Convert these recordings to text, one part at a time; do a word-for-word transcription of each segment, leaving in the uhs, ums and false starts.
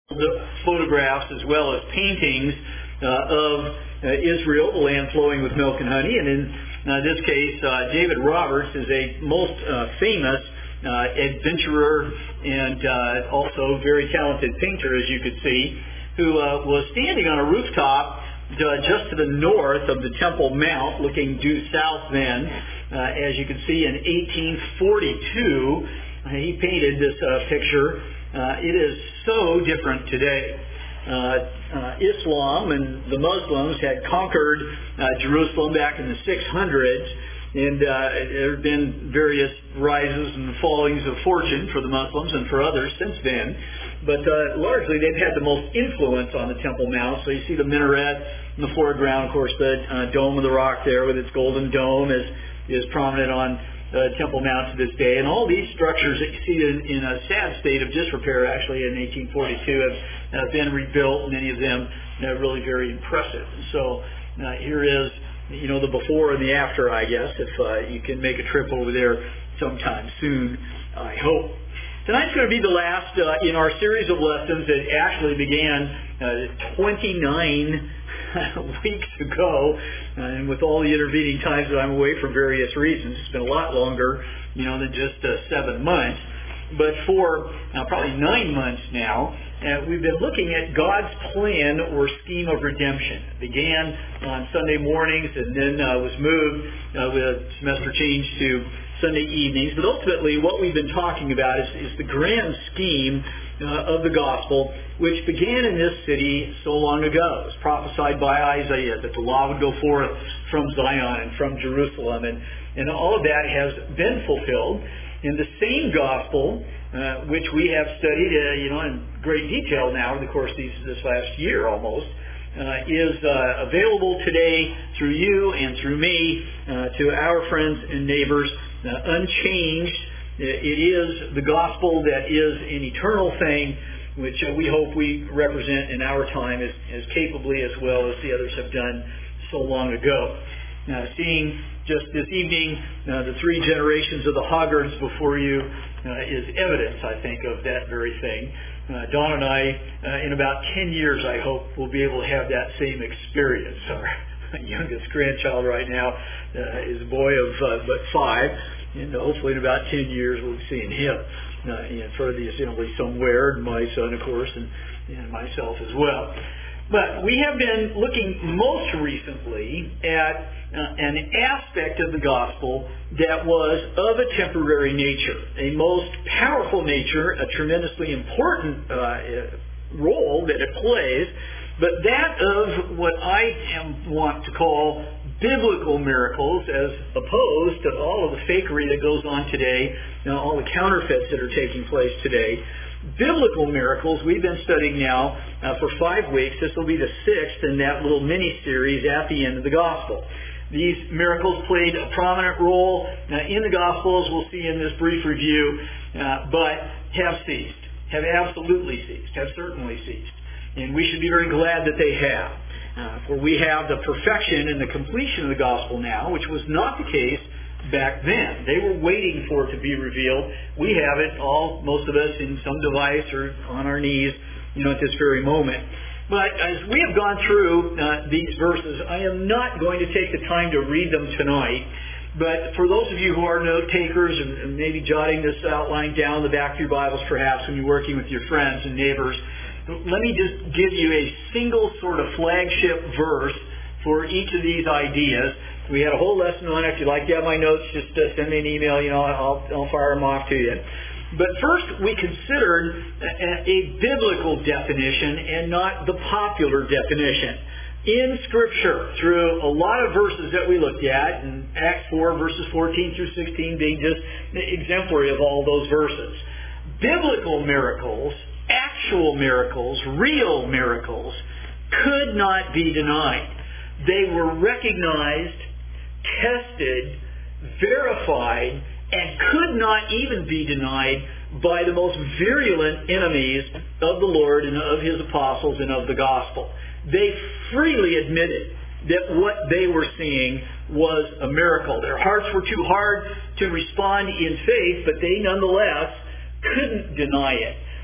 photographs as well as paintings uh, of uh, Israel, the land flowing with milk and honey. And in uh, this case, uh, David Roberts is a most uh, famous uh, adventurer and uh, also very talented painter, as you could see, who uh, was standing on a rooftop uh, just to the north of the Temple Mount, looking due south then. Uh, as you can see, in eighteen forty-two, uh, he painted this uh, picture. Uh, it is so different today. Uh, uh, Islam and the Muslims had conquered uh, Jerusalem back in the six hundreds, and uh, there have been various rises and fallings of fortune for the Muslims and for others since then. But uh, largely they've had the most influence on the Temple Mount. So you see the minaret in the foreground, of course, the uh, Dome of the Rock there with its golden dome is, is prominent on Uh, Temple Mount to this day, and all these structures that you see in, in a sad state of disrepair actually in eighteen forty-two have uh, been rebuilt, many of them uh, really very impressive. So uh, here is, you know, the before and the after, I guess, if uh, you can make a trip over there sometime soon, I hope. Tonight's going to be the last uh, in our series of lessons that actually began uh, twenty-nine weeks ago, and with all the intervening times that I'm away for various reasons, it's been a lot longer, you know, than just uh, seven months. But for uh, probably nine months now, uh, we've been looking at God's plan or scheme of redemption. It began on Sunday mornings and then uh, was moved uh, with a semester change to Sunday evenings. But ultimately, what we've been talking about is, is the grand scheme uh, of the gospel, which began in this city so long ago. It was prophesied by Isaiah that the law would go forth from Zion and from Jerusalem, and, and all of that has been fulfilled. In the same gospel, uh, which we have studied, uh, you know, in great detail now, of course, these, this last year almost, uh, is uh, available today through you and through me uh, to our friends and neighbors, uh, unchanged. It is the gospel that is an eternal thing, which uh, we hope we represent in our time as, as capably as well as the others have done so long ago. Now, seeing just this evening uh, the three generations of the Hoggards before you uh, is evidence, I think, of that very thing. Uh, Don and I, uh, in about ten years, I hope, will be able to have that same experience. Our youngest grandchild right now uh, is a boy of uh, but five. And hopefully in about ten years we'll be seeing him uh, in front of the assembly somewhere, and my son, of course, and, and myself as well. But we have been looking most recently at uh, an aspect of the gospel that was of a temporary nature, a most powerful nature, a tremendously important uh, role that it plays, but that of what I am, want to call biblical miracles, as opposed to all of the fakery that goes on today, you know, all the counterfeits that are taking place today. Biblical miracles we've been studying now uh, for five weeks. This will be the sixth in that little mini-series at the end of the gospel. These miracles played a prominent role uh, in the gospel, as we'll see in this brief review, uh, but have ceased, have absolutely ceased, have certainly ceased. And we should be very glad that they have. Uh, for we have the perfection and the completion of the gospel now, which was not the case back then. They were waiting for it to be revealed. We have it, all, most of us, in some device or on our knees, you know, at this very moment. But as we have gone through uh, these verses, I am not going to take the time to read them tonight. But for those of you who are note takers and, and maybe jotting this outline down in the back of your Bibles perhaps when you're working with your friends and neighbors, let me just give you a single sort of flagship verse for each of these ideas. We had a whole lesson on it. If you'd like to have my notes, just uh, send me an email. You know, I'll, I'll fire them off to you. But first, we considered a, a biblical definition and not the popular definition. In Scripture, through a lot of verses that we looked at, in Acts four, verses fourteen through sixteen being just exemplary of all those verses, biblical miracles, actual miracles, real miracles, could not be denied. They were recognized, tested, verified, and could not even be denied by the most virulent enemies of the Lord and of His apostles and of the gospel. They freely admitted that what they were seeing was a miracle. Their hearts were too hard to respond in faith, but they nonetheless couldn't deny it.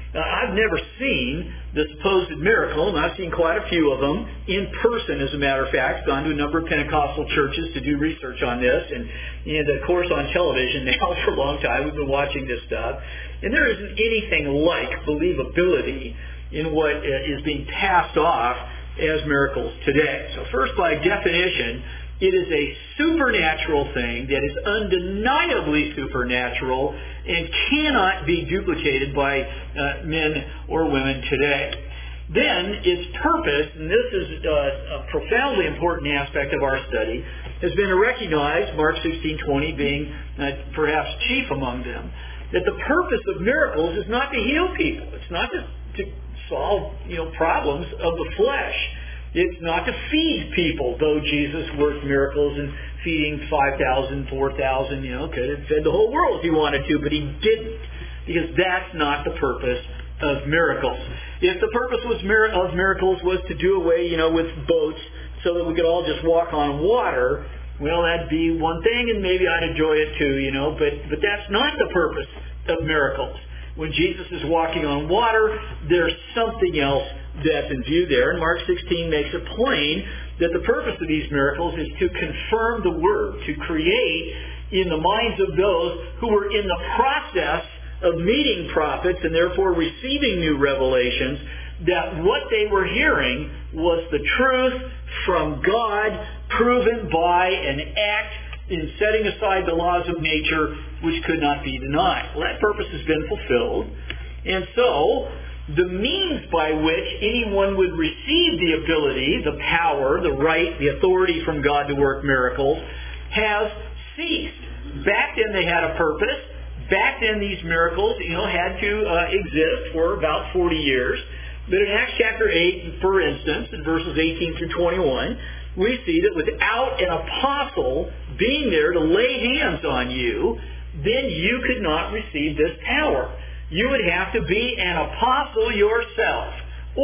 Uh, I've never seen the supposed miracle, and I've seen quite a few of them in person, as a matter of fact. I've gone to a number of Pentecostal churches to do research on this, and, and of course on television now for a long time. We've been watching this stuff. And there isn't anything like believability in what uh, is being passed off as miracles today. So first, by definition, it is a supernatural thing that is undeniably supernatural and cannot be duplicated by uh, men or women today. Then its purpose, and this is uh, a profoundly important aspect of our study, has been to recognize, Mark sixteen twenty being uh, perhaps chief among them, that the purpose of miracles is not to heal people. It's not to, to solve, you know, problems of the flesh. It's not to feed people, though Jesus worked miracles and feeding five thousand, four thousand, you know, could have fed the whole world if he wanted to, but he didn't, because that's not the purpose of miracles. If the purpose was mir- of miracles was to do away, you know, with boats so that we could all just walk on water, well, that'd be one thing, and maybe I'd enjoy it too, you know, but, but that's not the purpose of miracles. When Jesus is walking on water, there's something else that's in view there. And Mark sixteen makes it plain that the purpose of these miracles is to confirm the Word, to create in the minds of those who were in the process of meeting prophets and therefore receiving new revelations, that what they were hearing was the truth from God, proven by an act in setting aside the laws of nature which could not be denied. Well, that purpose has been fulfilled. And so, the means by which anyone would receive the ability, the power, the right, the authority from God to work miracles has ceased. Back then they had a purpose. Back then these miracles, you know, had to uh, exist for about forty years. But in Acts chapter eight, for instance, in verses eighteen through twenty-one, we see that without an apostle being there to lay hands on you, then you could not receive this power. You would have to be an apostle yourself,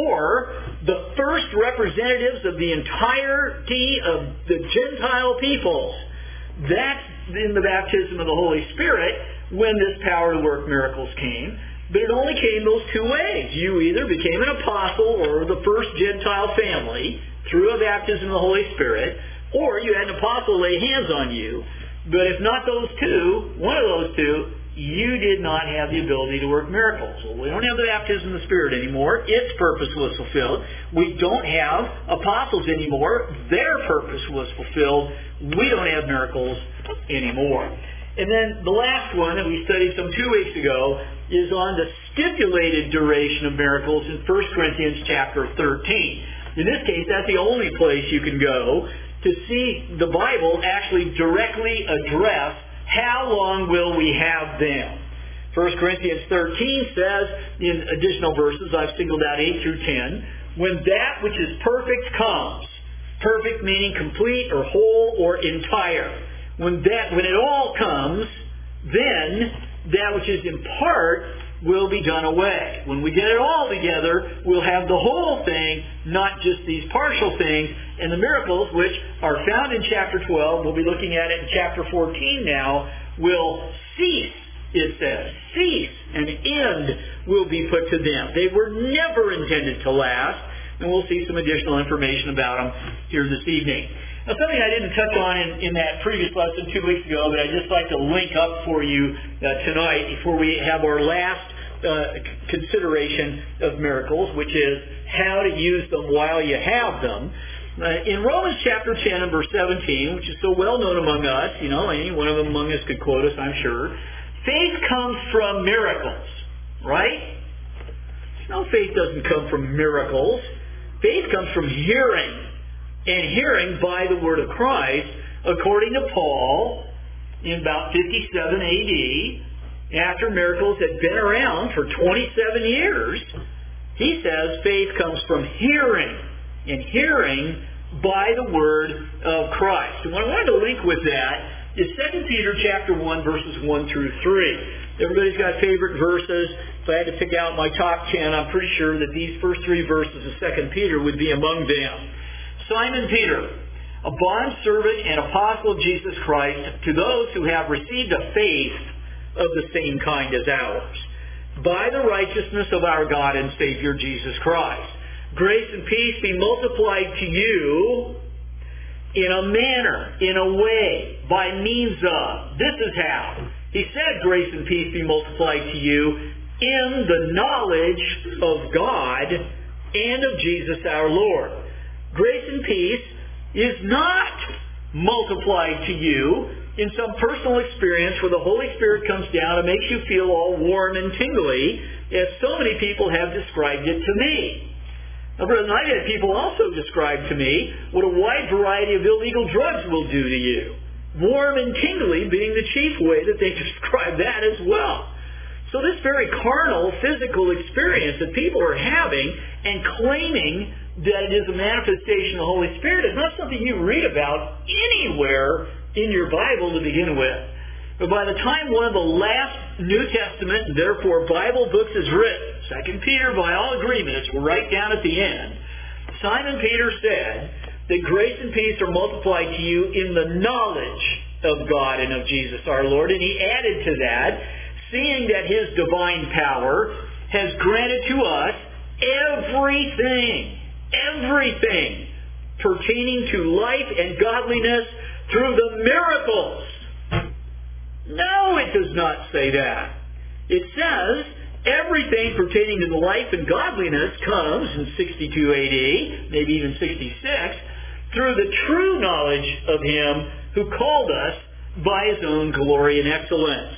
or the first representatives of the entirety of the Gentile peoples. That's in the baptism of the Holy Spirit when this power to work miracles came. But it only came those two ways. You either became an apostle or the first Gentile family through a baptism of the Holy Spirit, or you had an apostle lay hands on you. But if not those two, one of those two, you did not have the ability to work miracles. Well, we don't have the baptism of the Spirit anymore. Its purpose was fulfilled. We don't have apostles anymore. Their purpose was fulfilled. We don't have miracles anymore. And then the last one that we studied some two weeks ago is on the stipulated duration of miracles in First Corinthians chapter thirteen. In this case, that's the only place you can go to see the Bible actually directly address how long will we have them. First Corinthians thirteen says, in additional verses, I've singled out eight through ten, when that which is perfect comes, perfect meaning complete or whole or entire, when that when it all comes, then that which is in part will be done away. When we get it all together, we'll have the whole thing, not just these partial things. And the miracles, which are found in chapter twelve, we'll be looking at it in chapter fourteen now, will cease, it says. Cease. An end will be put to them. They were never intended to last. And we'll see some additional information about them here this evening. Now, something I didn't touch on in, in that previous lesson two weeks ago, but I'd just like to link up for you uh, tonight before we have our last uh, consideration of miracles, which is how to use them while you have them. Uh, in Romans chapter ten and verse seventeen, which is so well known among us, you know, any one of them among us could quote us, I'm sure, faith comes from miracles, right? No, faith doesn't come from miracles. Faith comes from hearing. And hearing by the word of Christ, according to Paul, in about fifty-seven A D, after miracles had been around for twenty-seven years, he says faith comes from hearing, and hearing by the word of Christ. And what I wanted to link with that is Second Peter chapter one, verses one through three. Everybody's got favorite verses. If I had to pick out my top ten, I'm pretty sure that these first three verses of Second Peter would be among them. Simon Peter, a bondservant and apostle of Jesus Christ, to those who have received a faith of the same kind as ours. by the righteousness of our God and Savior Jesus Christ. Grace and peace be multiplied to you in a manner, in a way, by means of. This is how. He said, grace and peace be multiplied to you in the knowledge of God and of Jesus our Lord. Grace and peace is not multiplied to you in some personal experience where the Holy Spirit comes down and makes you feel all warm and tingly, as so many people have described it to me. Now, Brother, I've had people also describe to me what a wide variety of illegal drugs will do to you. Warm and tingly being the chief way that they describe that as well. So this very carnal, physical experience that people are having and claiming that it is a manifestation of the Holy Spirit is not something you read about anywhere in your Bible to begin with. But by the time one of the last New Testament, and therefore Bible books is written, Second Peter, by all agreement, it's right down at the end, Simon Peter said that grace and peace are multiplied to you in the knowledge of God and of Jesus our Lord. And he added to that, seeing that his divine power has granted to us everything, everything pertaining to life and godliness through the miracles. No, it does not say that. It says everything pertaining to the life and godliness comes in sixty-two A D, maybe even sixty-six, through the true knowledge of him who called us by his own glory and excellence.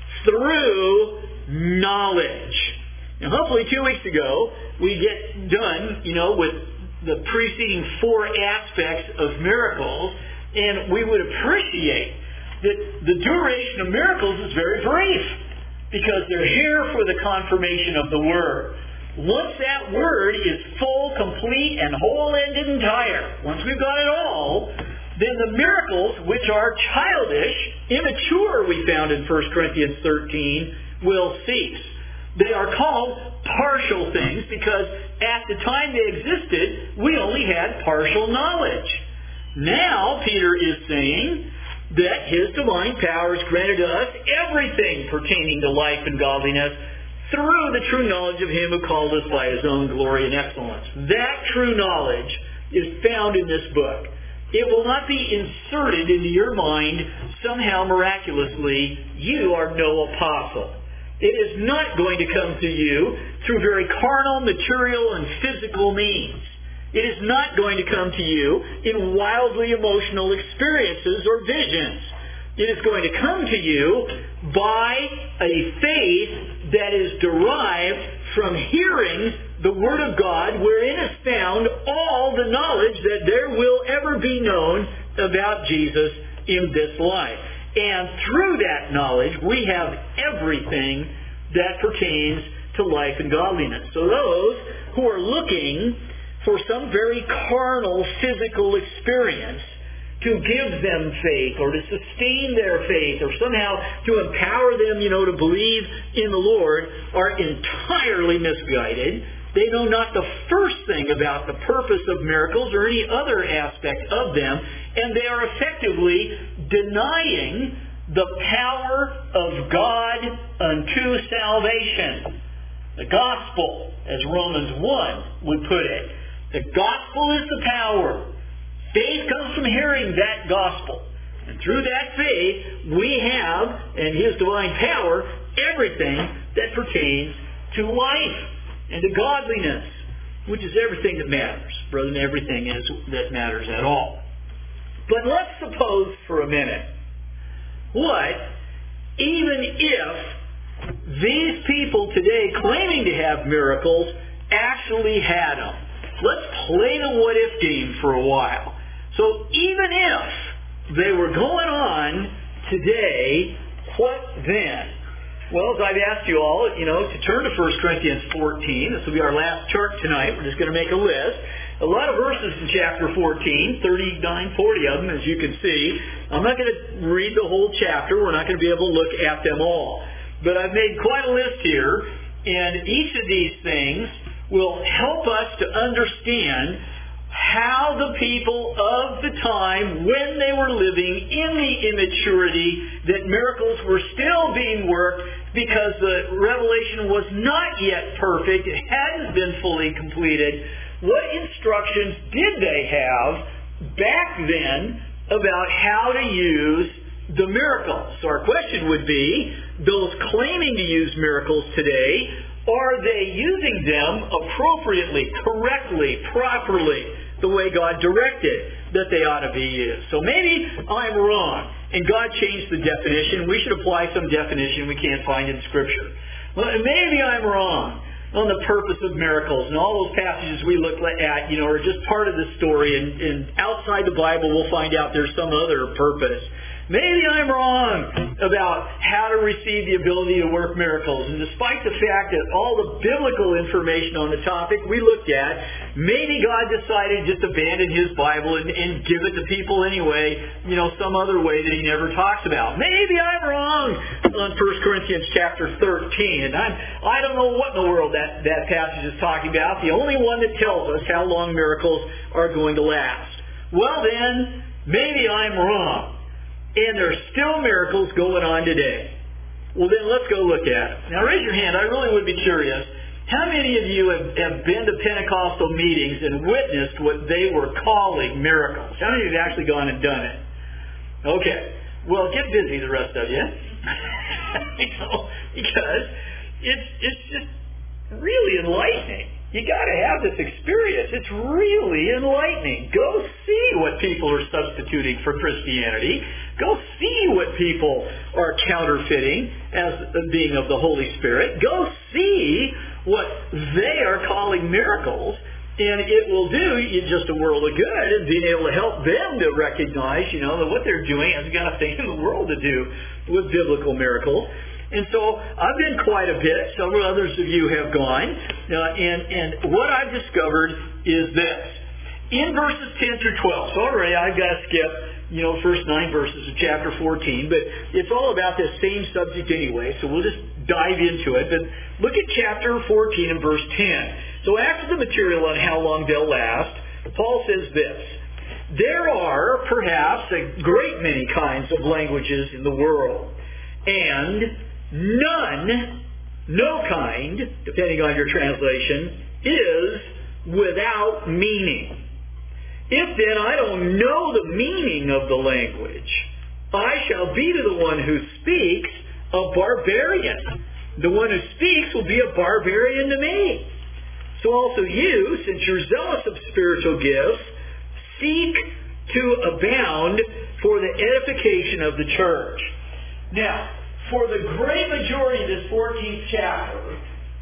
Through knowledge. Now, hopefully two weeks ago, we get done, you know, with the preceding four aspects of miracles, and we would appreciate that the duration of miracles is very brief, because they're here for the confirmation of the Word. Once that Word is full, complete, and whole and entire, once we've got it all, then the miracles, which are childish, immature, we found in First Corinthians thirteen, will cease. They are called partial things because at the time they existed, we only had partial knowledge. Now, Peter is saying that his divine power has granted to us everything pertaining to life and godliness through the true knowledge of him who called us by his own glory and excellence. That true knowledge is found in this book. It will not be inserted into your mind somehow miraculously. You are no apostle. It is not going to come to you through very carnal, material, and physical means. It is not going to come to you in wildly emotional experiences or visions. It is going to come to you by a faith that is derived from hearing the Word of God, wherein is found all the knowledge that there will ever be known about Jesus in this life. And through that knowledge, we have everything that pertains to life and godliness. So those who are looking for some very carnal, physical experience to give them faith or to sustain their faith or somehow to empower them, you know, to believe in the Lord are entirely misguided. They know not the first thing about the purpose of miracles or any other aspect of them, and they are effectively denying the power of God unto salvation. The gospel, as Romans one would put it. The gospel is the power. Faith comes from hearing that gospel. And through that faith, we have, and his divine power, everything that pertains to life and to godliness, which is everything that matters. Brother, everything is that matters at all. But let's suppose for a minute, what, even if these people today claiming to have miracles actually had them? Let's play the what-if game for a while. So even if they were going on today, what then? Well, as I've asked you all, you know, to turn to First Corinthians fourteen. This will be our last chart tonight. We're just going to make a list. A lot of verses in chapter fourteen, thirty-nine, forty of them, as you can see. I'm not going to read the whole chapter. We're not going to be able to look at them all. But I've made quite a list here, and each of these things will help us to understand how the people of the time, when they were living in the immaturity that miracles were still being worked, because the revelation was not yet perfect. It hadn't been fully completed. What instructions did they have back then about how to use the miracles? So our question would be, those claiming to use miracles today, are they using them appropriately, correctly, properly, the way God directed that they ought to be used? So maybe I'm wrong, and God changed the definition. We should apply some definition we can't find in Scripture. Well, maybe I'm wrong on the purpose of miracles, and all those passages we look at, you know, are just part of the story, and, and outside the Bible we'll find out there's some other purpose. Maybe I'm wrong about how to receive the ability to work miracles. And despite the fact that all the biblical information on the topic we looked at, maybe God decided to just abandon His Bible and, and give it to people anyway, you know, some other way that He never talks about. Maybe I'm wrong on First Corinthians chapter thirteen. And I'm, I don't know what in the world that, that passage is talking about. The only one that tells us how long miracles are going to last. Well then, maybe I'm wrong. And there's still miracles going on today. Well, then let's go look at it. Now, raise your hand. I really would be curious. How many of you have, have been to Pentecostal meetings and witnessed what they were calling miracles? How many of you have actually gone and done it? Okay. Well, get busy, the rest of you. You know, because it's, it's just really enlightening. You got to have this experience. It's really enlightening. Go see what people are substituting for Christianity. Go see what people are counterfeiting as being of the Holy Spirit. Go see what they are calling miracles. And it will do you just a world of good in being able to help them to recognize, you know, that what they're doing hasn't got a thing in the world to do with biblical miracles. And so I've been quite a bit. Several others of you have gone. Uh, and, and what I've discovered is this. In verses ten through twelve, so already I've got to skip, you know, first nine verses of chapter fourteen, but it's all about this same subject anyway, so we'll just dive into it. But look at chapter fourteen and verse ten. So after the material on how long they'll last, Paul says this. There are perhaps a great many kinds of languages in the world, and none, no kind, depending on your translation, is without meaning. If then I don't know the meaning of the language, I shall be to the one who speaks a barbarian. The one who speaks will be a barbarian to me. So also you, since you're zealous of spiritual gifts, seek to abound for the edification of the church. Now, for the great majority of this fourteenth chapter,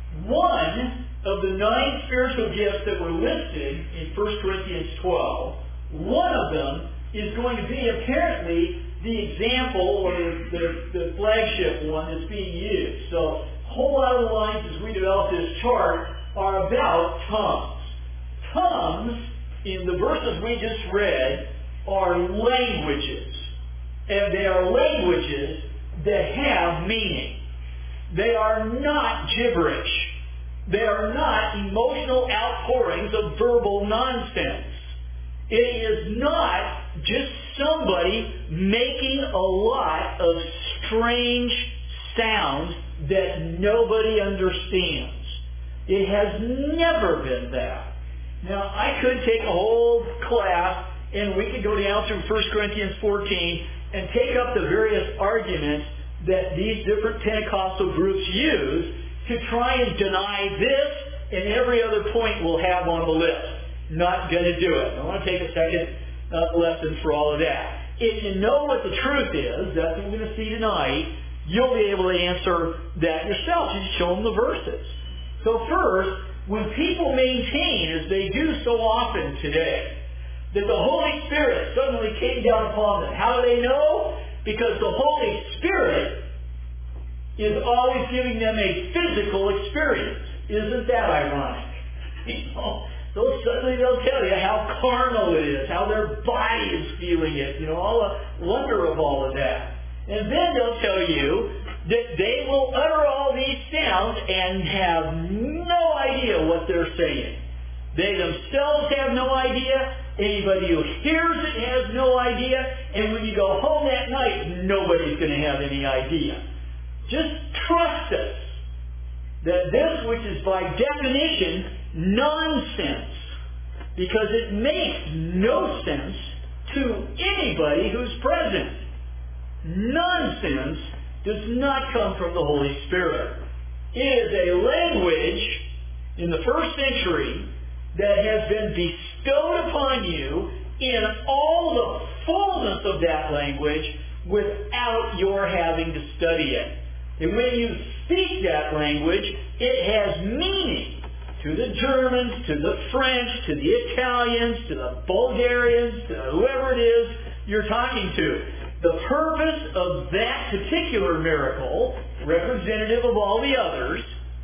one of the nine spiritual gifts that were listed in First Corinthians twelve, one of them is going to be apparently the example or the, the, the flagship one that's being used. So a whole lot of the lines as we develop this chart are about tongues. Tongues, in the verses we just read, are languages. And they are languages that have meaning. They are not gibberish. They are not emotional outpourings of verbal nonsense. It is not just somebody making a lot of strange sounds that nobody understands. It has never been that. Now, I could take a whole class and we could go down through First Corinthians fourteen and take up the various arguments that these different Pentecostal groups use to try and deny this and every other point we'll have on the list. Not going to do it. I want to take a second uh, lesson for all of that. If you know what the truth is, that's what we're going to see tonight, you'll be able to answer that yourself. You just show them the verses. So first, when people maintain, as they do so often today, that the Holy Spirit suddenly came down upon them. How do they know? Because the Holy Spirit is always giving them a physical experience. Isn't that ironic? You know, so suddenly they'll tell you how carnal it is, how their body is feeling it, you know, all the wonder of all of that. And then they'll tell you that they will utter all these sounds and have no idea what they're saying. They themselves have no idea. Anybody who hears it has no idea. And when you go home that night, nobody's going to have any idea. Just trust us that this which is by definition nonsense, because it makes no sense to anybody who's present. Nonsense does not come from the Holy Spirit. It is a language in the first century that has been bestowed upon you in all the fullness of that language without your having to study it. And when you speak that language, it has meaning to the Germans, to the French, to the Italians, to the Bulgarians, to whoever it is you're talking to. The purpose of that particular miracle, representative of all the others,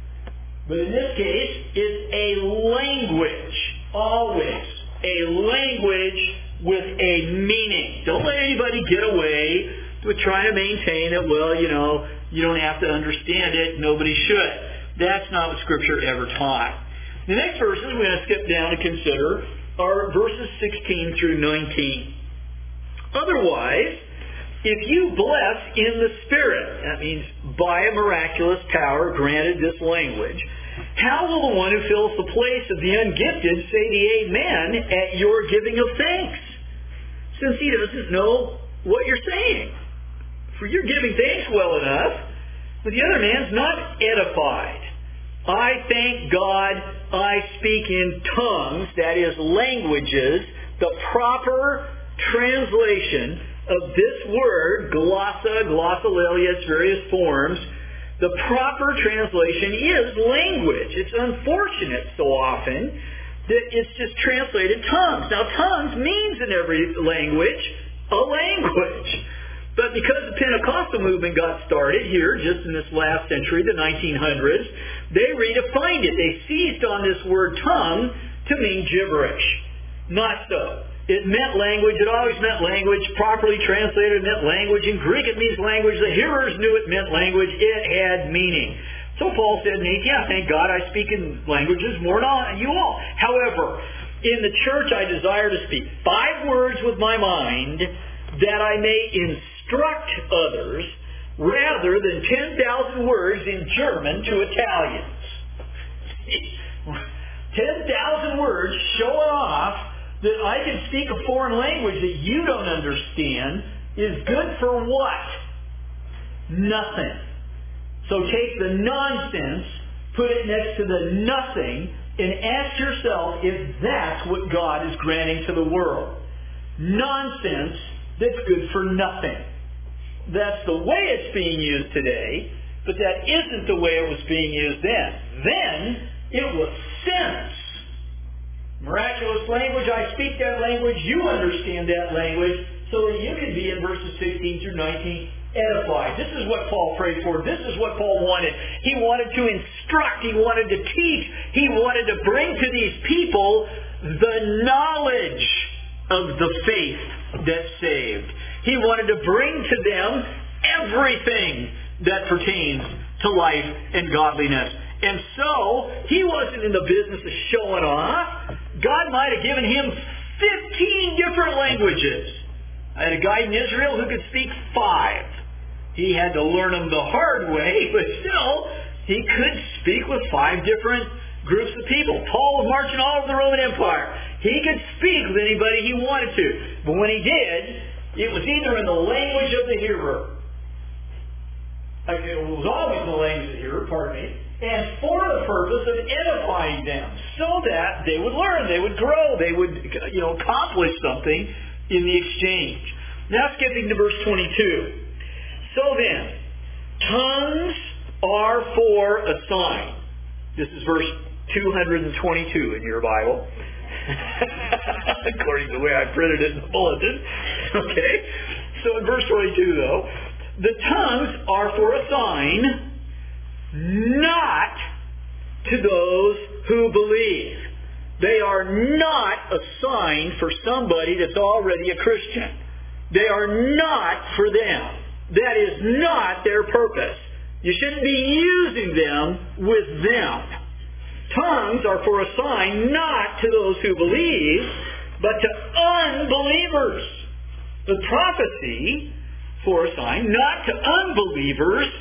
but in this case, is a language. Always a language with a meaning. Don't let anybody get away with trying to maintain that, well, you know, you don't have to understand it. Nobody should. That's not what Scripture ever taught. The next verses we're going to skip down and consider are verses sixteen through nineteen. Otherwise, if you bless in the Spirit, that means by a miraculous power granted this language, how will the one who fills the place of the ungifted say the amen at your giving of thanks, since he doesn't know what you're saying? For you're giving thanks well enough, but the other man's not edified. I thank God I speak in tongues, that is languages, the proper translation of this word, glossa, glossolalia, its various forms. The proper translation is language. It's unfortunate so often that it's just translated tongues. Now, tongues means in every language a language. But because the Pentecostal movement got started here just in this last century, the nineteen hundreds, they redefined it. They seized on this word tongue to mean gibberish. Not so. It meant language. It always meant language. Properly translated, it meant language. In Greek, it means language. The hearers knew it meant language. It had meaning. So Paul said in eighteen, yeah, thank God I speak in languages more than you all. However, in the church I desire to speak five words with my mind that I may instruct others rather than ten thousand words in German to Italians. ten thousand words showing off that I can speak a foreign language that you don't understand is good for what? Nothing. So take the nonsense, put it next to the nothing, and ask yourself if that's what God is granting to the world. Nonsense that's good for nothing. That's the way it's being used today, but that isn't the way it was being used then. Then it was sense. Miraculous language, I speak that language, you understand that language, so that you can be in verses sixteen through nineteen edified. This is what Paul prayed for. This is what Paul wanted. He wanted to instruct. He wanted to teach. He wanted to bring to these people the knowledge of the faith that saved. He wanted to bring to them everything that pertains to life and godliness. And so, he wasn't in the business of showing off. God might have given him fifteen different languages. I had a guy in Israel who could speak five. He had to learn them the hard way, but still, he could speak with five different groups of people. Paul was marching all over the Roman Empire. He could speak with anybody he wanted to. But when he did, it was either in the language of the hearer. It was always in the language of the hearer, pardon me. And for the purpose of edifying them, so that they would learn, they would grow, they would, you know, accomplish something in the exchange. Now skipping to verse twenty-two. So then, tongues are for a sign. This is verse two hundred twenty-two in your Bible. According to the way I printed it in the bulletin. Okay? So in verse twenty-two, though, the tongues are for a sign, not to those who believe. They are not a sign for somebody that's already a Christian. They are not for them. That is not their purpose. You shouldn't be using them with them. Tongues are for a sign not to those who believe, but to unbelievers. The prophecy for a sign not to unbelievers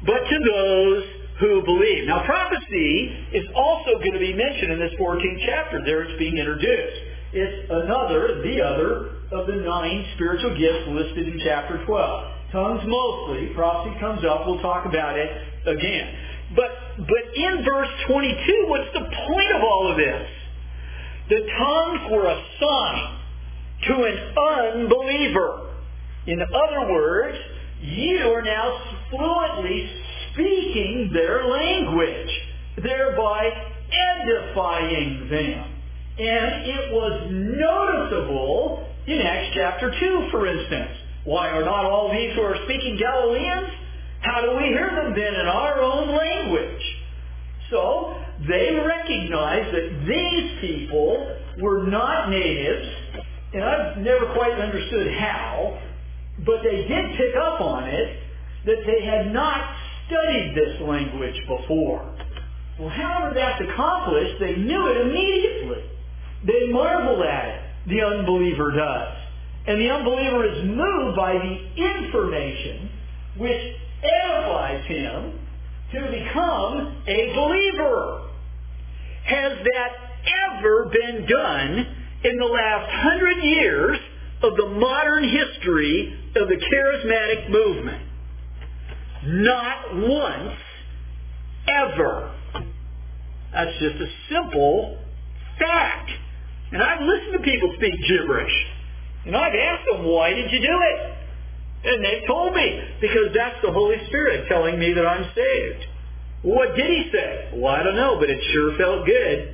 but to those who believe. Now, prophecy is also going to be mentioned in this fourteenth chapter. There it's being introduced. It's another, the other, of the nine spiritual gifts listed in chapter twelve. Tongues mostly. Prophecy comes up. We'll talk about it again. But, but in verse twenty-two, what's the point of all of this? The tongues were a sign to an unbeliever. In other words, you are now fluently speaking their language, thereby edifying them. And it was noticeable in Acts chapter two, for instance. Why are not all these who are speaking Galileans? How do we hear them then in our own language? So, they recognized that these people were not natives, and I've never quite understood how, but they did pick up on it, that they had not studied this language before. Well, however that's accomplished, they knew it immediately. They marvel at it. The unbeliever does. And the unbeliever is moved by the information which edifies him to become a believer. Has that ever been done in the last hundred years of the modern history of the charismatic movement? Not once, ever. That's just a simple fact. And I've listened to people speak gibberish. And I've asked them, why did you do it? And they've told me, because that's the Holy Spirit telling me that I'm saved. What did he say? Well, I don't know, but it sure felt good.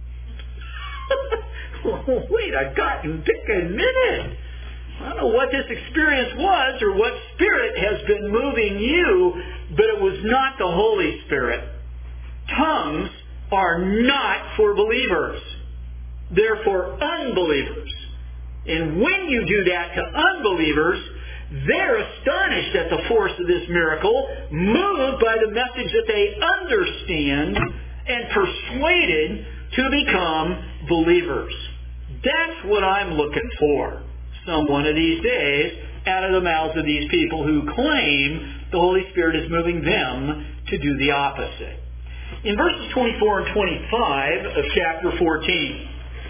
Wait, I've gotten pick a minute. I don't know what this experience was or what spirit has been moving you, but it was not the Holy Spirit. Tongues are not for believers. They're for unbelievers. And when you do that to unbelievers, they're astonished at the force of this miracle, moved by the message that they understand, and persuaded to become believers. That's what I'm looking for some one of these days out of the mouths of these people who claim the Holy Spirit is moving them to do the opposite. In verses twenty-four and twenty-five of chapter fourteen,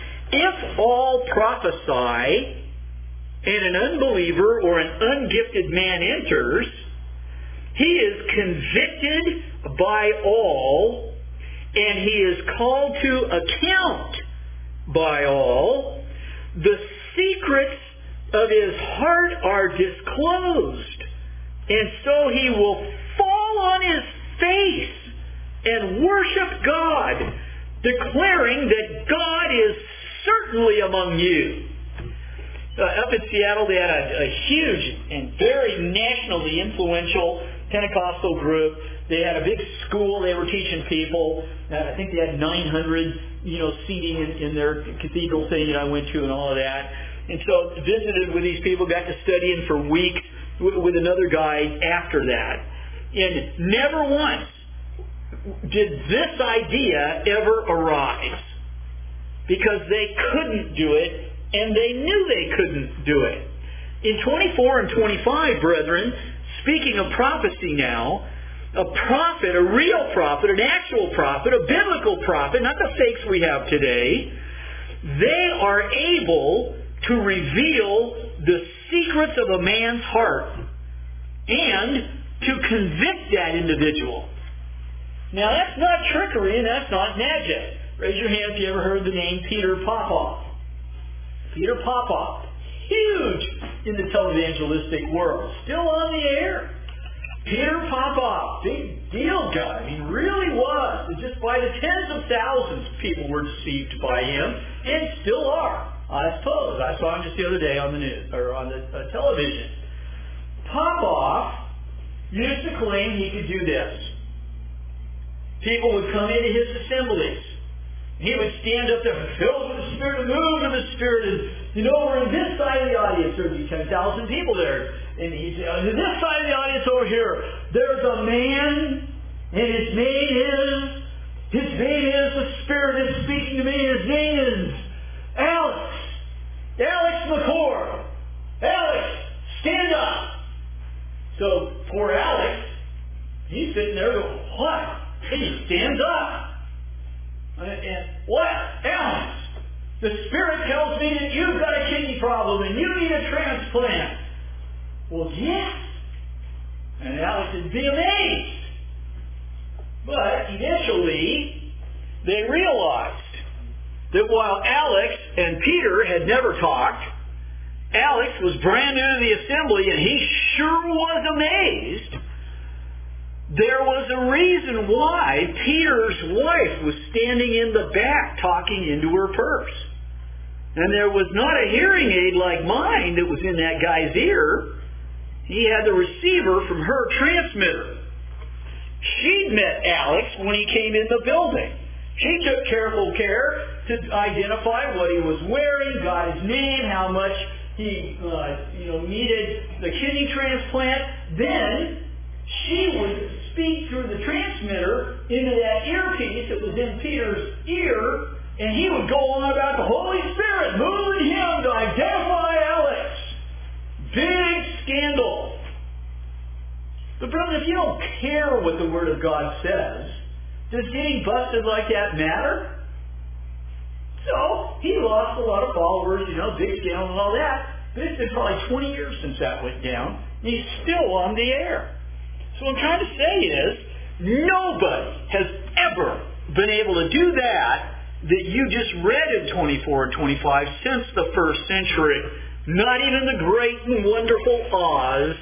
if all prophesy and an unbeliever or an ungifted man enters, he is convicted by all, and he is called to account by all. The secrets of his heart are disclosed, and so he will fall on his face and worship God, declaring that God is certainly among you. Uh, up in Seattle, they had a, a huge and very nationally influential Pentecostal group. They had a big school. They were teaching people. Uh, I think they had nine hundred, you know, seating in, in their cathedral thing that I went to and all of that. And so visited with these people, got to studying for weeks with, with another guy after that. And never once did this idea ever arise, because they couldn't do it, and they knew they couldn't do it. In twenty-four and twenty-five, brethren, speaking of prophecy now, a prophet, a real prophet, an actual prophet, a biblical prophet, not the fakes we have today, they are able to reveal the secrets of a man's heart and to convict that individual. Now, that's not trickery and that's not magic. Raise your hand if you ever heard the name Peter Popoff. Peter Popoff, huge in the televangelistic world, still on the air. Peter Popoff, big deal guy. I mean, really was. And just by the tens of thousands, people were deceived by him, and still are, I suppose. I saw him just the other day on the news or on the uh, television. Popoff used to claim he could do this. People would come into his assemblies. He would stand up there, filled with the Spirit, and move in the Spirit. And, you know, over on this side of the audience, there would be ten thousand people there. And he'd say, on this side of the audience over here, there's a man, and his name is, his name is, the Spirit is speaking to me. His name is Alex. Alex McCord. Alex, stand up. So, poor Alex, he's The Spirit tells me that you've got a kidney problem and you need a transplant. Well, yes. And Alex would be amazed. But eventually, they realized that while Alex and Peter had never talked, Alex was brand new to the assembly and he sure was amazed. There was a reason why Peter's wife was standing in the back talking into her purse. And there was not a hearing aid like mine that was in that guy's ear. He had the receiver from her transmitter. She'd met Alex when he came in the building. She took careful care to identify what he was wearing, got his name, how much he uh, you know, needed the kidney transplant. Then she would speak through the transmitter into that earpiece that was in Peter's ear, and he would go on about the Holy Spirit moving him to identify Alex. Big scandal. But brother, if you don't care what the Word of God says, does getting busted like that matter? So, he lost a lot of followers, you know, big scandal and all that. But it's been probably twenty years since that went down, and he's still on the air. So what I'm trying to say is, nobody has ever been able to do that that you just read in twenty-four and twenty-five since the first century. Not even the great and wonderful Oz,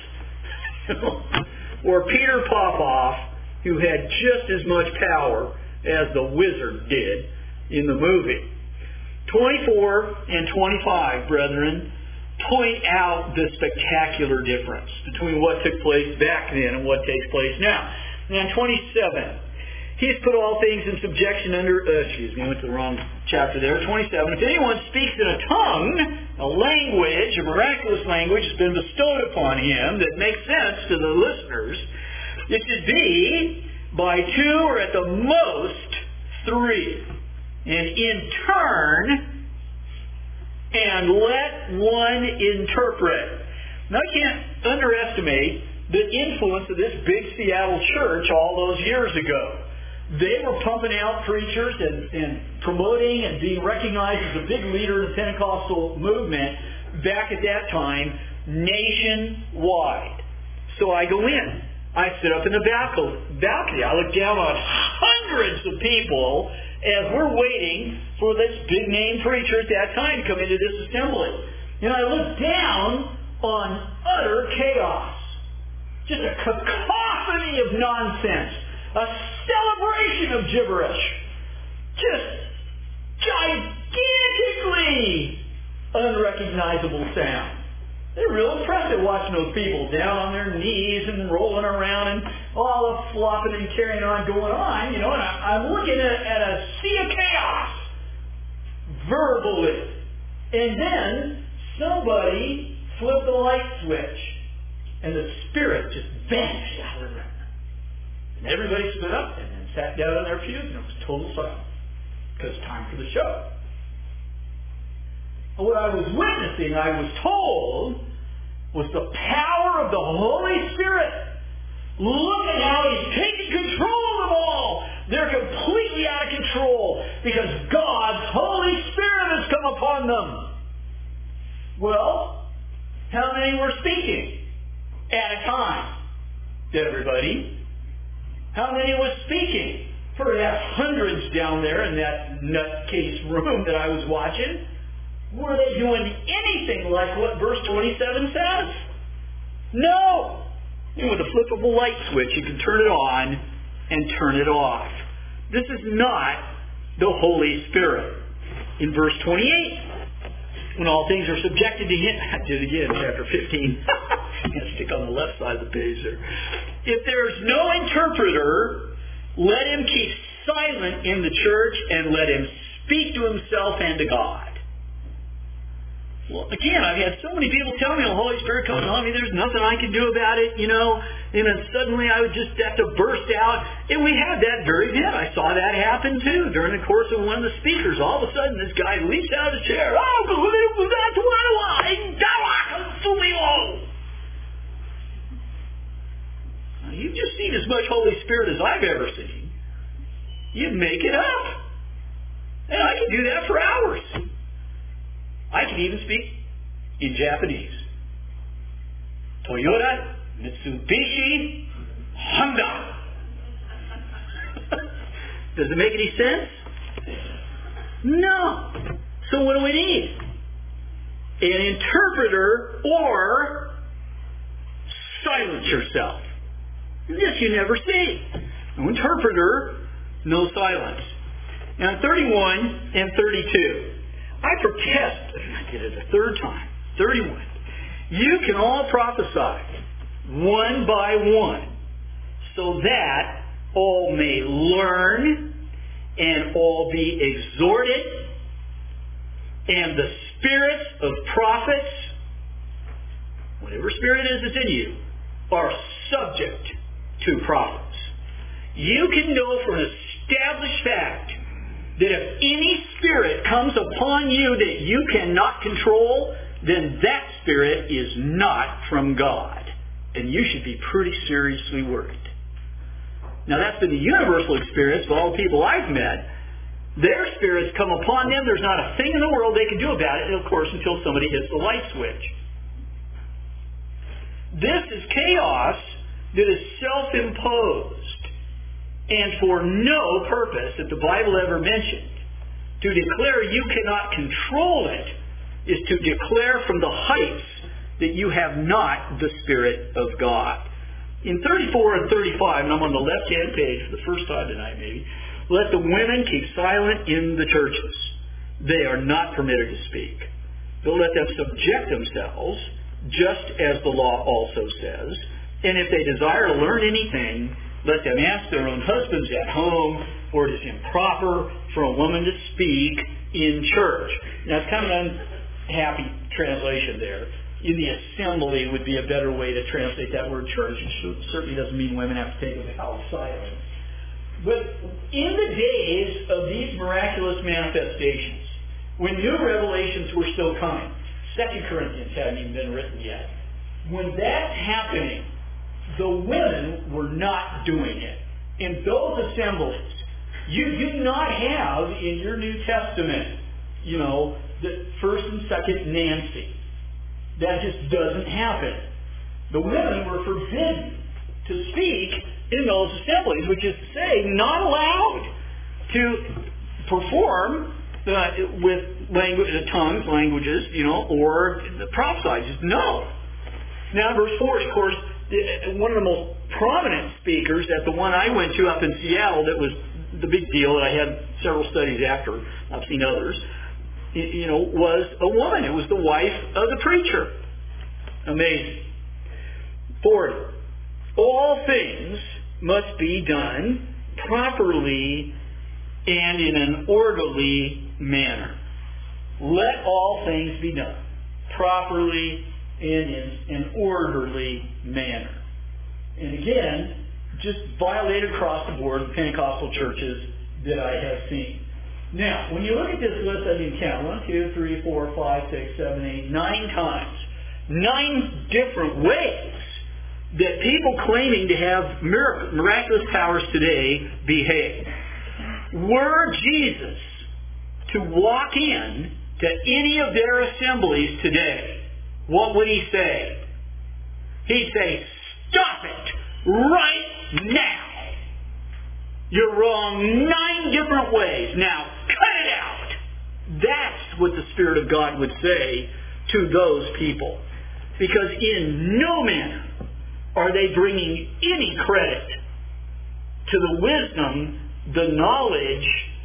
or Peter Popoff, who had just as much power as the wizard did in the movie. twenty-four and twenty-five, brethren, point out the spectacular difference between what took place back then and what takes place now. Now, twenty-seven. He's put all things in subjection under, uh, excuse me, I went to the wrong chapter there. twenty-seven. If anyone speaks in a tongue, a language, a miraculous language has been bestowed upon him that makes sense to the listeners, it should be by two or at the most three. And in turn, and let one interpret. Now, I can't underestimate the influence of this big Seattle church all those years ago. They were pumping out preachers and, and promoting and being recognized as a big leader in the Pentecostal movement back at that time, nationwide. So I go in. I sit up in the balcony. I look down on hundreds of people as we're waiting for this big-name preacher at that time to come into this assembly. And I look down on utter chaos. Just a cacophony of nonsense. A celebration of gibberish. Just gigantically unrecognizable sound. They're real impressive watching those people down on their knees and rolling around and all the flopping and carrying on going on, you know, and I, I'm looking at, at a sea of chaos verbally. And then somebody flipped the light switch and the Spirit just vanished out of the room. And everybody stood up and then sat down on their pews and it was total silence because it's time for the show. What I was witnessing, I was told, was the power of the Holy Spirit. Look at how He's taking control of them all. They're completely out of control because God's Holy Spirit has come upon them. Well, how many were speaking at a time? Everybody. How many was speaking? Perhaps hundreds down there in that nutcase room that I was watching. Were they doing anything like what verse twenty-seven says? No. And with a flip of a light switch, you can turn it on and turn it off. This is not the Holy Spirit. In verse twenty-eight, when all things are subjected to Him, I did it again, chapter fifteen. I'm going to stick on the left side of the page there. If there's no interpreter, let him keep silent in the church and let him speak to himself and to God. Well, again, I've had so many people tell me, the Holy Spirit comes on me, there's nothing I can do about it, you know, and then suddenly I would just have to burst out. And we had that very bit. I saw that happen, too, during the course of one of the speakers. All of a sudden, this guy leaps out of the chair. Oh, that's what I want. You've just seen as much Holy Spirit as I've ever seen. You make it up. And I can do that for hours. can even speak in Japanese. Toyota, Mitsubishi, Honda. Does it make any sense? No. So what do we need? An interpreter or silence yourself. This you never see. No interpreter, no silence. Now thirty-one and thirty-two. I protest, I did it a third time, thirty-one. You can all prophesy one by one, so that all may learn and all be exhorted, and the spirits of prophets, whatever spirit it is that's in you, are subject to prophets. You can know from established fact that if any spirit comes upon you that you cannot control, then that spirit is not from God. And you should be pretty seriously worried. Now that's been the universal experience of all the people I've met. Their spirits come upon them. There's not a thing in the world they can do about it, of course, until somebody hits the light switch. This is chaos that is self-imposed and for no purpose that the Bible ever mentioned. To declare you cannot control it is to declare from the heights that you have not the Spirit of God. In thirty-four and thirty-five, and I'm on the left-hand page for the first time tonight maybe, let the women keep silent in the churches. They are not permitted to speak. But let them subject themselves, just as the law also says. And if they desire to learn anything, let them ask their own husbands at home, for it is improper for a woman to speak in church. Now, it's kind of an unhappy translation there. In the assembly would be a better way to translate that word church. It certainly doesn't mean women have to take a vow of silence. But in the days of these miraculous manifestations, when new revelations were still coming, Second Corinthians hadn't even been written yet, when that's happening, the women were not doing it. In those assemblies, you do not have in your New Testament, you know, the first and second Nancy. That just doesn't happen. The women were forbidden to speak in those assemblies, which is to say, not allowed to perform uh, with language, uh, tongues, languages, you know, or prophesy. Just no. Now, verse four, of course, one of the most prominent speakers at the one I went to up in Seattle that was the big deal, that I had several studies after, I've seen others, you know, was a woman. It was the wife of the preacher. Amazing. forty. All things must be done properly and in an orderly manner. Let all things be done properly and in an orderly manner. And again, just violated across the board the Pentecostal churches that I have seen. Now, when you look at this list, I mean count. One, two, three, four, five, six, seven, eight, nine times. Nine different ways that people claiming to have mirac- miraculous powers today behave. Were Jesus to walk in to any of their assemblies today, what would he say? He'd say, stop it right now. You're wrong nine different ways. Now, cut it out. That's what the Spirit of God would say to those people. Because in no manner are they bringing any credit to the wisdom, the knowledge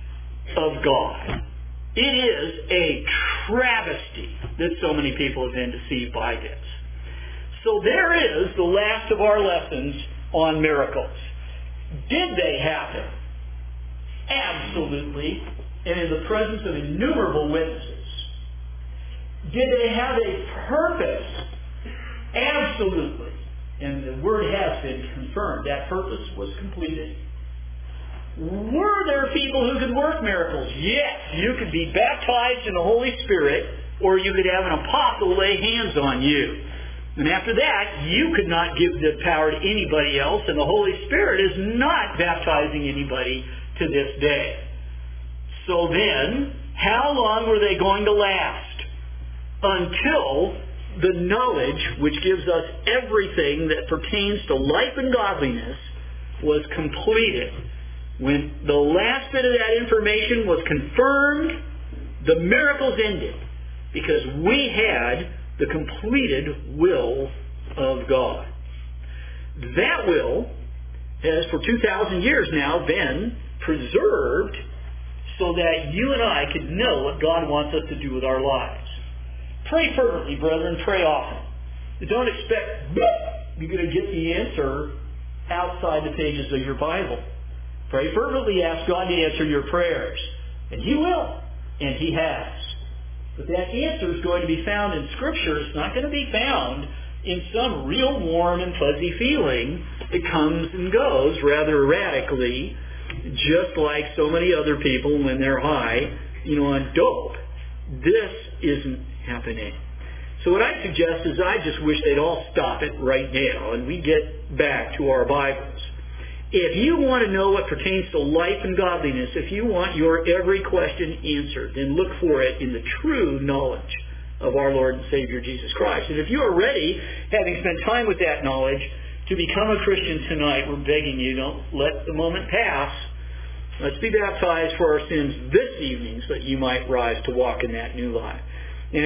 of God. It is a travesty that so many people have been deceived by this. So there is the last of our lessons on miracles. Did they happen? Absolutely. And in the presence of innumerable witnesses. Did they have a purpose? Absolutely. And the word has been confirmed. That purpose was completed. Were there people who could work miracles? Yes. You could be baptized in the Holy Spirit, or you could have an apostle lay hands on you. And after that, you could not give the power to anybody else, and the Holy Spirit is not baptizing anybody to this day. So then, how long were they going to last? until the knowledge which gives us everything that pertains to life and godliness was completed. When the last bit of that information was confirmed, the miracles ended, because we had the completed will of God. That will has for two thousand years now been preserved so that you and I could know what God wants us to do with our lives. Pray fervently, brethren. Pray often. Don't expect you're going to get the answer outside the pages of your Bible. Pray fervently. Ask God to answer your prayers. And He will. And He has. But that answer is going to be found in Scripture. It's not going to be found in some real warm and fuzzy feeling that comes and goes rather erratically, just like so many other people when they're high, you know, on dope. This isn't happening. So what I suggest is I just wish they'd all stop it right now and we get back to our Bibles. If you want to know what pertains to life and godliness, if you want your every question answered, then look for it in the true knowledge of our Lord and Savior Jesus Christ. And if you are ready, having spent time with that knowledge, to become a Christian tonight, we're begging you, don't let the moment pass. Let's be baptized for our sins this evening so that you might rise to walk in that new life.